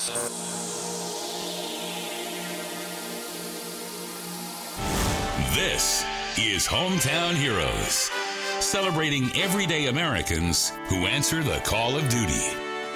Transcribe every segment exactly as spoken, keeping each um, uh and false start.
This is Hometown Heroes, celebrating everyday Americans who answer the call of duty.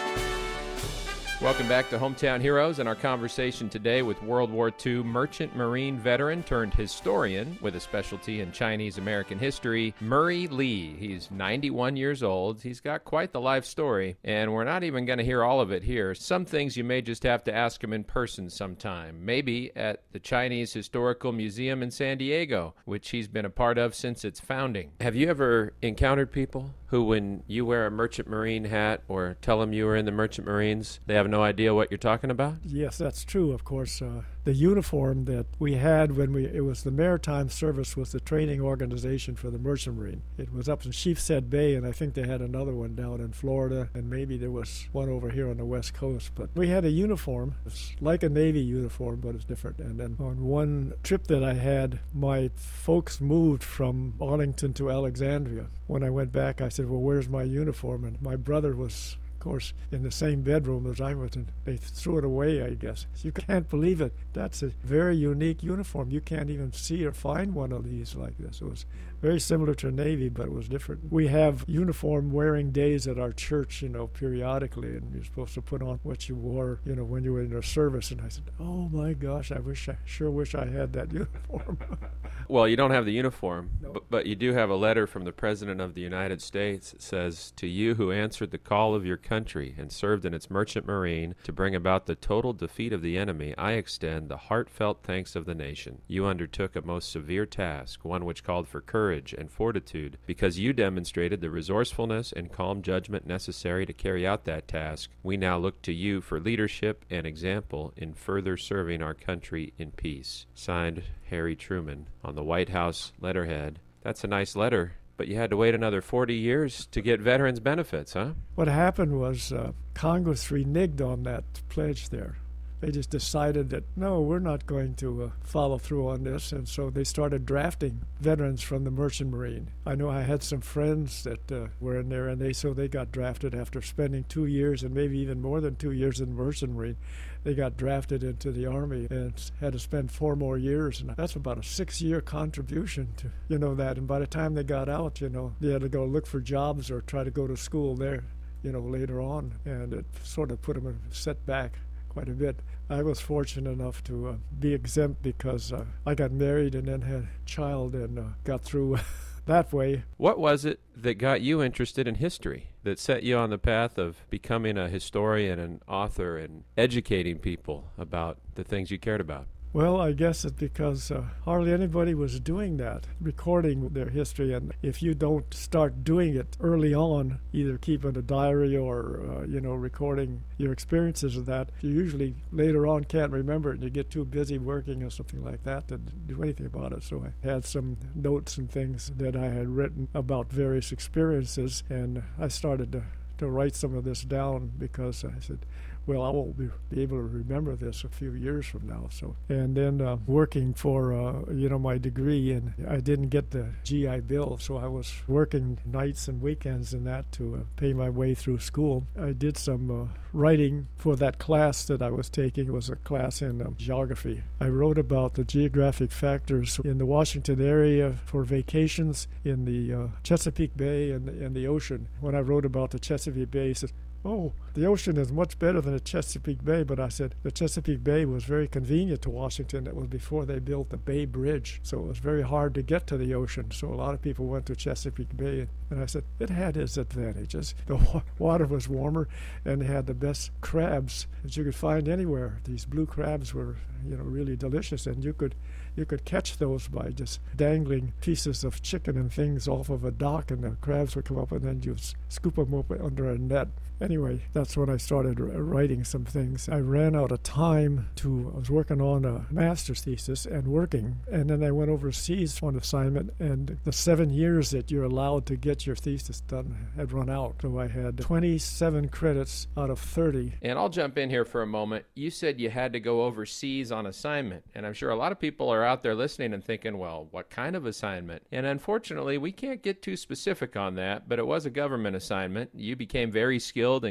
Welcome back to Hometown Heroes and our conversation today with World War Two Merchant Marine veteran turned historian with a specialty in Chinese American history, Murray Lee. He's ninety-one years old. He's got quite the life story, and we're not even going to hear all of it here. Some things you may just have to ask him in person sometime, maybe at the Chinese Historical Museum in San Diego, which he's been a part of since its founding. Have you ever encountered people who, when you wear a Merchant Marine hat or tell them you were in the Merchant Marines, they have no idea what you're talking about? Yes, that's true, of course. Uh, the uniform that we had when we, it was the Maritime Service was the training organization for the Merchant Marine. It was up in Sheepshead Bay, and I think they had another one down in Florida, and maybe there was one over here on the West Coast. But we had a uniform. It's like a Navy uniform, but it's different. And then on one trip that I had, my folks moved from Arlington to Alexandria. When I went back, I said, well, where's my uniform? And my brother was, of course, in the same bedroom as I was, and they threw it away, I guess. You can't believe it. That's a very unique uniform. You can't even see or find one of these like this. It was very similar to Navy, but it was different. We have uniform wearing days at our church, you know, periodically, and you're supposed to put on what you wore, you know, when you were in your service. And I said, oh my gosh, I wish, I sure wish I had that uniform. Well, you don't have the uniform, No. but, but you do have a letter from the President of the United States that says, to you who answered the call of your country and served in its Merchant Marine to bring about the total defeat of the enemy, I extend the heartfelt thanks of the nation. You undertook a most severe task, one which called for courage and fortitude, because you demonstrated the resourcefulness and calm judgment necessary to carry out that task. We now look to you for leadership and example in further serving our country in peace. Signed, Harry Truman, on the White House letterhead. That's a nice letter, but you had to wait another forty years to get veterans benefits, huh? What happened was uh, Congress reneged on that pledge there. They just decided that, no, we're not going to uh, follow through on this, and so they started drafting veterans from the Merchant Marine. I know I had some friends that uh, were in there, and they so they got drafted after spending two years and maybe even more than two years in the Merchant Marine. They got drafted into the Army and had to spend four more years, and that's about a six-year contribution to, you know, that. And by the time they got out, you know, they had to go look for jobs or try to go to school there, you know, later on, and it sort of put them in a setback quite a bit. I was fortunate enough to uh, be exempt because uh, I got married and then had a child and uh, got through that way. What was it that got you interested in history, that set you on the path of becoming a historian and author and educating people about the things you cared about? Well, I guess it's because uh, hardly anybody was doing that, recording their history. And if you don't start doing it early on, either keeping a diary or, uh, you know, recording your experiences of that, you usually later on can't remember it and you get too busy working or something like that to do anything about it. So I had some notes and things that I had written about various experiences, and I started to, to write some of this down because I said, well, I won't be, be able to remember this a few years from now. So, and then uh, working for, uh, you know, my degree, and I didn't get the G I Bill, so I was working nights and weekends and that to uh, pay my way through school. I did some uh, writing for that class that I was taking. It was a class in um, geography. I wrote about the geographic factors in the Washington area for vacations in the uh, Chesapeake Bay and, and the ocean. When I wrote about the Chesapeake Bay, I said, oh, the ocean is much better than the Chesapeake Bay. But I said the Chesapeake Bay was very convenient to Washington. That was before they built the Bay Bridge. So it was very hard to get to the ocean. So a lot of people went to Chesapeake Bay. And I said it had its advantages. The wa- water was warmer, and they had the best crabs that you could find anywhere. These blue crabs were, you know, really delicious. And you could you could catch those by just dangling pieces of chicken and things off of a dock, and the crabs would come up, and then you'd scoop them up under a net. Anyway, that's when I started writing some things. I ran out of time to, I was working on a master's thesis and working, and then I went overseas on assignment, and the seven years that you're allowed to get your thesis done had run out. So I had twenty-seven credits out of thirty. And I'll jump in here for a moment. You said you had to go overseas on assignment, and I'm sure a lot of people are out there listening and thinking, well, what kind of assignment? And unfortunately, we can't get too specific on that, but it was a government assignment. You became very skilled in cartography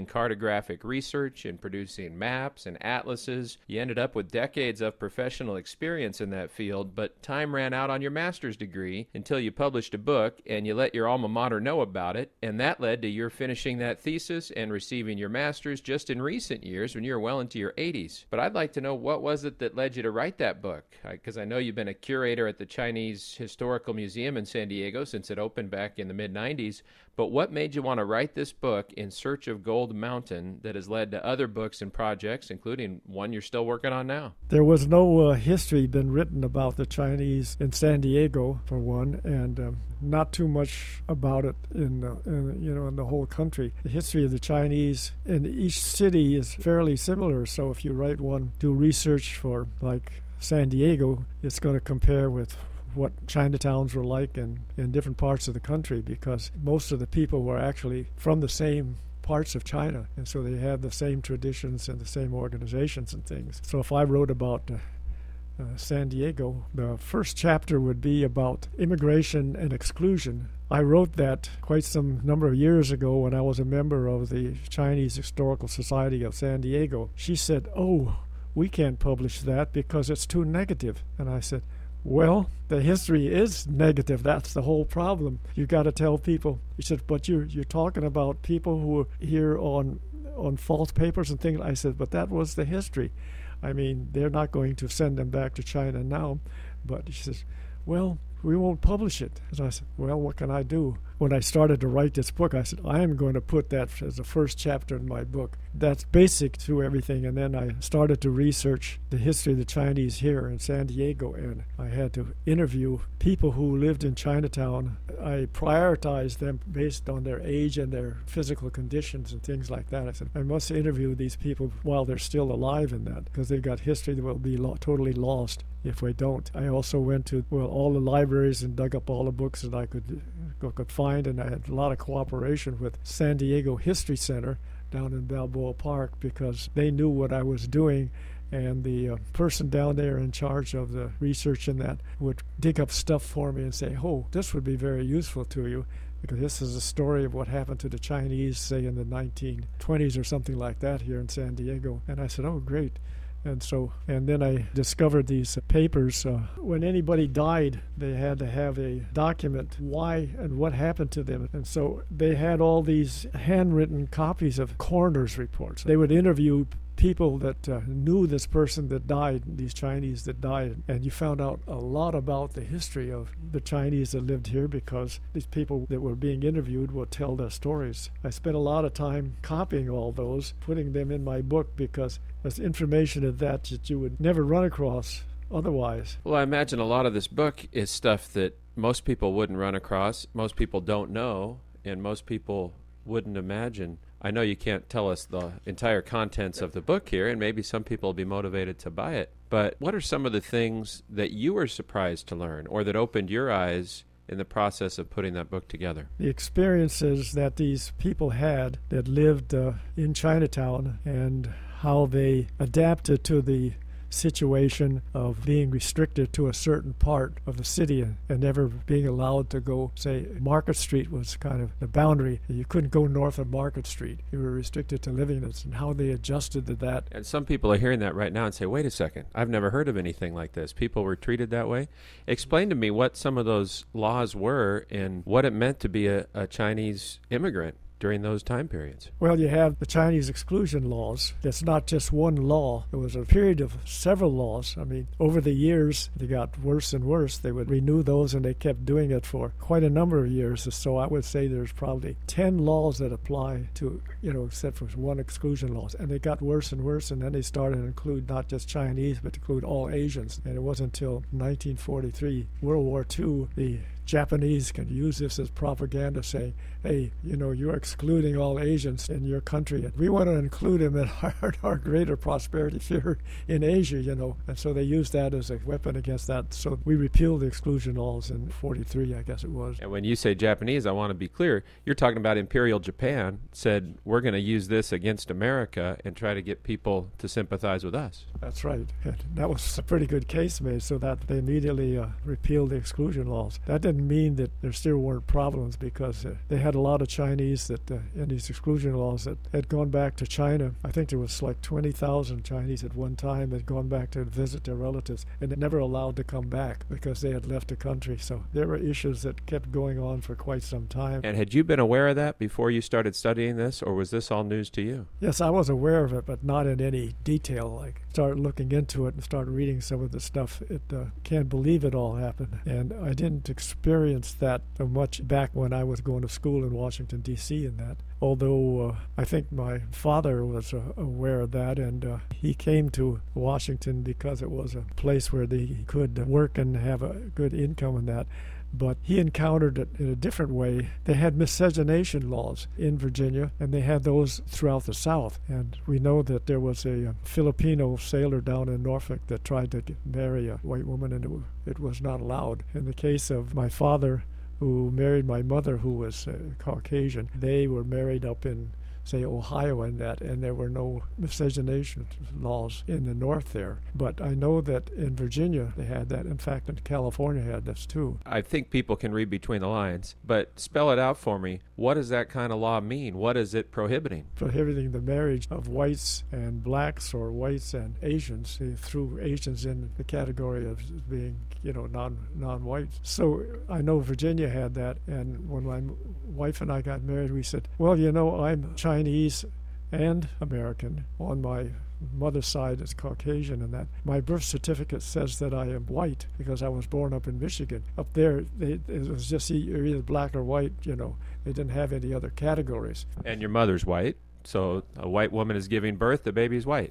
ethnographic research, in producing maps and atlases. You ended up with decades of professional experience in that field, but time ran out on your master's degree until you published a book and you let your alma mater know about it, and that led to your finishing that thesis and receiving your master's just in recent years when you were well into your eighties. But I'd like to know, what was it that led you to write that book? Because I, I know you've been a curator at the Chinese Historical Museum in San Diego since it opened back in the mid nineties, but what made you want to write this book, In Search of Gold Mountain, that has led to other books and projects, including one you're still working on now? There was no uh, history been written about the Chinese in San Diego, for one, and um, not too much about it in, uh, in you know in the whole country. The history of the Chinese in each city is fairly similar. So if you write one, do research for like San Diego, it's going to compare with what Chinatowns were like in, in different parts of the country, because most of the people were actually from the same parts of China, and so they had the same traditions and the same organizations and things. So if I wrote about uh, uh, San Diego, the first chapter would be about immigration and exclusion. I wrote that quite some number of years ago when I was a member of the Chinese Historical Society of San Diego. She said, "Oh, we can't publish that because it's too negative." And I said, "Well, the history is negative. That's the whole problem. You got to tell people." He said, "But you're you're talking about people who were here on on false papers and things." I said, "But that was the history. I mean, they're not going to send them back to China now." But he says, "Well, we won't publish it." And I said, "Well, what can I do?" When I started to write this book, I said, I am going to put that as the first chapter in my book. That's basic to everything. And then I started to research the history of the Chinese here in San Diego, and I had to interview people who lived in Chinatown. I prioritized them based on their age and their physical conditions and things like that. I said, I must interview these people while they're still alive in that, because they've got history that will be lo- totally lost if we don't. I also went to, well, all the libraries and dug up all the books that I could, could find. And I had a lot of cooperation with San Diego History Center down in Balboa Park, because they knew what I was doing, and the uh, person down there in charge of the research in that would dig up stuff for me and say, "Oh, this would be very useful to you, because this is a story of what happened to the Chinese, say, in the nineteen twenties or something like that here in San Diego." And I said, "Oh, great." And so, and then I discovered these papers. Uh, when anybody died, they had to have a document why and what happened to them. And so they had all these handwritten copies of coroner's reports. They would interview people that uh, knew this person that died, these Chinese that died, and you found out a lot about the history of the Chinese that lived here, because these people that were being interviewed would tell their stories. I spent a lot of time copying all those, putting them in my book, because there's information of that that you would never run across otherwise. Well, I imagine a lot of this book is stuff that most people wouldn't run across, most people don't know, and most people wouldn't imagine. I know you can't tell us the entire contents of the book here, and maybe some people will be motivated to buy it, but what are some of the things that you were surprised to learn, or that opened your eyes in the process of putting that book together? The experiences that these people had that lived uh, in Chinatown, and how they adapted to the situation of being restricted to a certain part of the city and, and never being allowed to go, say, Market Street was kind of the boundary. You couldn't go north of Market Street. You were restricted to living in it, and how they adjusted to that. And some people are hearing that right now and say, wait a second, I've never heard of anything like this. People were treated that way. Explain to me what some of those laws were and what it meant to be a, a Chinese immigrant during those time periods. Well, you have the Chinese exclusion laws. That's not just one law. It was a period of several laws. I mean, over the years, they got worse and worse. They would renew those, and they kept doing it for quite a number of years. So I would say there's probably ten laws that apply to, you know, except for one exclusion laws. And they got worse and worse, and then they started to include not just Chinese, but to include all Asians. And it wasn't until nineteen forty-three, World War Two, the Japanese can use this as propaganda, saying, hey, you know, you're excluding all Asians in your country, and we want to include them in our, our greater prosperity here in Asia, you know. And so they used that as a weapon against that. So we repealed the exclusion laws in forty-three, I guess it was. And when you say Japanese, I want to be clear, you're talking about Imperial Japan said, we're going to use this against America and try to get people to sympathize with us. That's right. And that was a pretty good case made, so that they immediately uh, repealed the exclusion laws. That didn't didn't mean that there still weren't problems, because uh, they had a lot of Chinese that uh, in these exclusion laws that had gone back to China. I think there was like twenty thousand Chinese at one time that had gone back to visit their relatives, and they never allowed to come back because they had left the country. So there were issues that kept going on for quite some time. And had you been aware of that before you started studying this, or was this all news to you? Yes, I was aware of it, but not in any detail. Like, start looking into it and start reading some of the stuff. It uh, can't believe it all happened. And I didn't experience that much back when I was going to school in Washington, D C and that. Although uh, I think my father was uh, aware of that, and uh, he came to Washington because it was a place where they could work and have a good income and that. But he encountered it in a different way. They had miscegenation laws in Virginia, and they had those throughout the South. And we know that there was a Filipino sailor down in Norfolk that tried to get, marry a white woman, and it, it was not allowed. In the case of my father, who married my mother, who was uh, Caucasian, they were married up in, say, Ohio and that, and there were no miscegenation laws in the north there. But I know that in Virginia they had that. In fact, in California had this too. I think people can read between the lines, but spell it out for me. What does that kind of law mean? What is it prohibiting? Prohibiting the marriage of whites and blacks, or whites and Asians. They threw Asians in the category of being, you know, non, non-whites. So I know Virginia had that, and when my wife and I got married, we said, well, you know, I'm Chinese Chinese and American. On my mother's side is Caucasian, and that my birth certificate says that I am white because I was born up in Michigan. Up there, they, it was just you're either black or white, you know. They didn't have any other categories. And your mother's white, so a white woman is giving birth, the baby's white.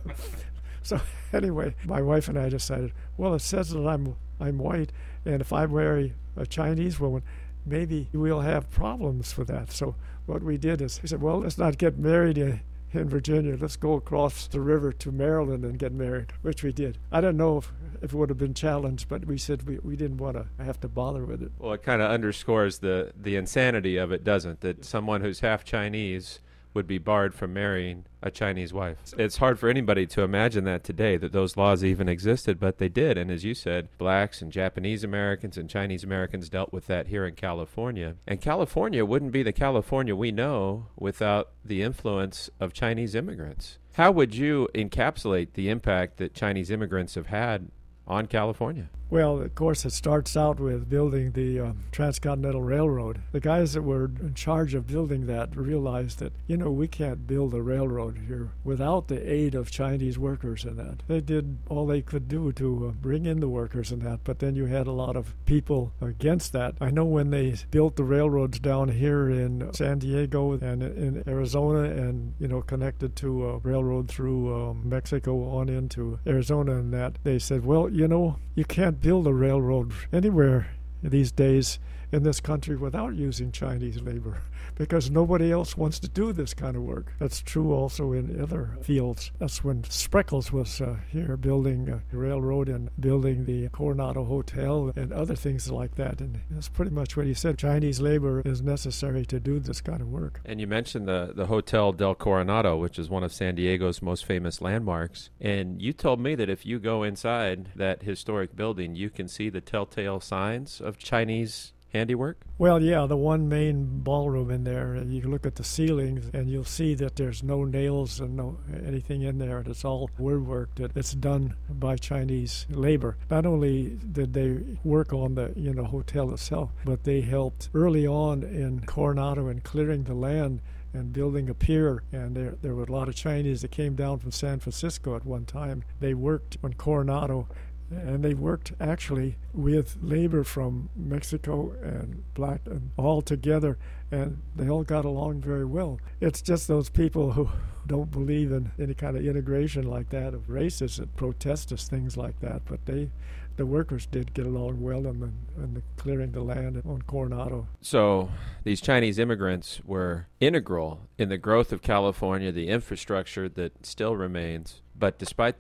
So anyway, my wife and I decided, well, it says that I'm I'm white, and if I marry a Chinese woman, maybe we'll have problems with that. So what we did is, we said, well, let's not get married in, in Virginia. Let's go across the river to Maryland and get married, which we did. I don't know if, if it would have been challenged, but we said we, we didn't want to have to bother with it. Well, it kind of underscores the, the insanity of it, doesn't it? That someone who's half Chinese would be barred from marrying a Chinese wife. It's hard for anybody to imagine that today, that those laws even existed, but they did. And as you said, blacks and Japanese Americans and Chinese Americans dealt with that here in California. And California wouldn't be the California we know without the influence of Chinese immigrants. How would you encapsulate the impact that Chinese immigrants have had on California? Well, of course, it starts out with building the um, Transcontinental Railroad. The guys that were in charge of building that realized that, you know, we can't build a railroad here without the aid of Chinese workers and that. They did all they could do to uh, bring in the workers and that, but then you had a lot of people against that. I know when they built the railroads down here in San Diego and in Arizona, and, you know, connected to a railroad through um, Mexico on into Arizona and that, they said, well, you know, you can't build a railroad anywhere these days in this country without using Chinese labor, because nobody else wants to do this kind of work. That's true also in other fields. That's when Spreckels was uh, here building a railroad and building the Coronado Hotel and other things like that. And that's pretty much what he said. Chinese labor is necessary to do this kind of work. And you mentioned the, the Hotel del Coronado, which is one of San Diego's most famous landmarks. And you told me that if you go inside that historic building, you can see the telltale signs of Chinese handiwork? Well, yeah, the one main ballroom in there, you can look at the ceilings and you'll see that there's no nails and no anything in there. It's all woodwork that it's done by Chinese labor. Not only did they work on the, you know, hotel itself, but they helped early on in Coronado in clearing the land and building a pier, and there there were a lot of Chinese that came down from San Francisco at one time. They worked on Coronado, and they worked actually with labor from Mexico and black and all together, and they all got along very well. It's just those people who don't believe in any kind of integration like that of races that protest us, things like that. But they, the workers did get along well in the, in the clearing the land on Coronado. So these Chinese immigrants were integral in the growth of California, the infrastructure that still remains. But despite that,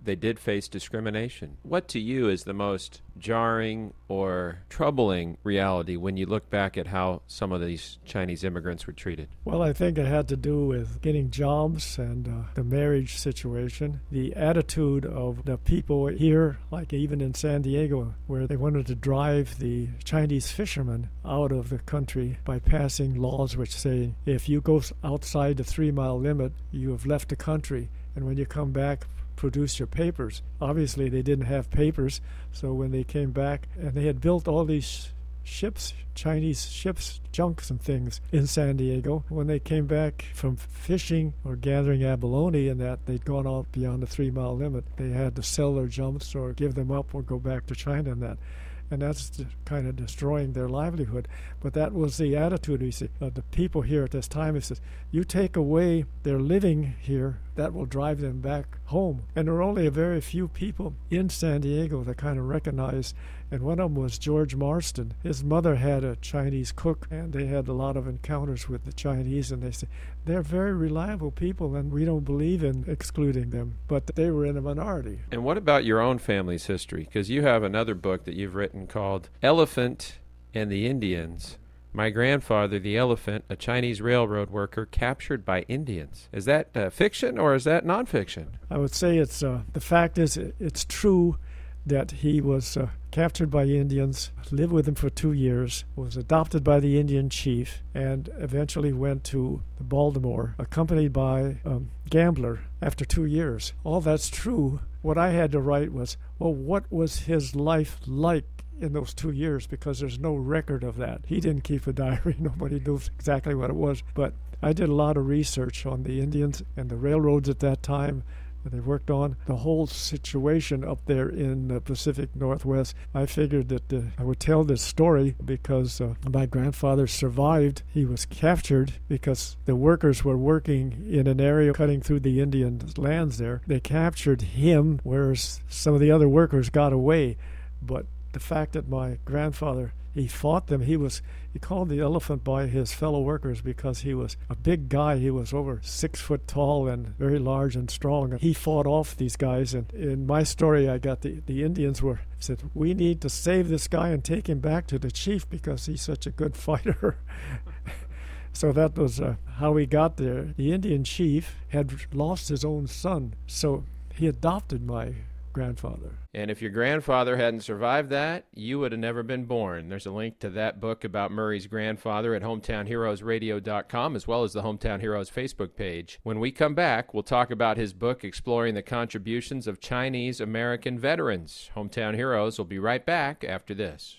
they did face discrimination. What to you is the most jarring or troubling reality when you look back at how some of these Chinese immigrants were treated? Well, I think it had to do with getting jobs and uh, the marriage situation, the attitude of the people here, like even in San Diego, where they wanted to drive the Chinese fishermen out of the country by passing laws which say if you go outside the three-mile limit, you have left the country, and when you come back, produce your papers. Obviously, they didn't have papers, so when they came back, and they had built all these ships, Chinese ships, junks and things in San Diego. When they came back from fishing or gathering abalone and that, they'd gone out beyond the three-mile limit. They had to sell their jumps or give them up or go back to China and that. And that's kind of destroying their livelihood. But that was the attitude, you see, of the people here at this time. It says, you take away their living here, that will drive them back home. And there were only a very few people in San Diego that kind of recognized, and one of them was George Marston. His mother had a Chinese cook, and they had a lot of encounters with the Chinese, and they said, they're very reliable people, and we don't believe in excluding them. But they were in a minority. And what about your own family's history? Because you have another book that you've written called Elephant and the Indians. My grandfather, the elephant, a Chinese railroad worker captured by Indians. Is that uh, fiction or is that nonfiction? I would say it's uh, the fact is it's true that he was uh, captured by Indians, lived with them for two years, was adopted by the Indian chief, and eventually went to Baltimore, accompanied by a gambler after two years. All that's true. What I had to write was, well, what was his life like in those two years? Because there's no record of that. He didn't keep a diary. Nobody knows exactly what it was. But I did a lot of research on the Indians and the railroads at that time that they worked on, the whole situation up there in the Pacific Northwest. I figured that uh, I would tell this story because uh, my grandfather survived. He was captured because the workers were working in an area cutting through the Indian lands there. They captured him, whereas some of the other workers got away. But the fact that my grandfather, he fought them, he was, he called the elephant by his fellow workers because he was a big guy. He was over six foot tall and very large and strong. He fought off these guys, and in my story I got the, the Indians were said, we need to save this guy and take him back to the chief because he's such a good fighter. So that was uh, how we got there. The Indian chief had lost his own son, so he adopted my grandfather. And if your grandfather hadn't survived that, you would have never been born. There's a link to that book about Murray's grandfather at hometown heroes radio dot com, as well as the Hometown Heroes Facebook page. When we come back, we'll talk about his book exploring the contributions of Chinese American veterans. Hometown Heroes will be right back after this.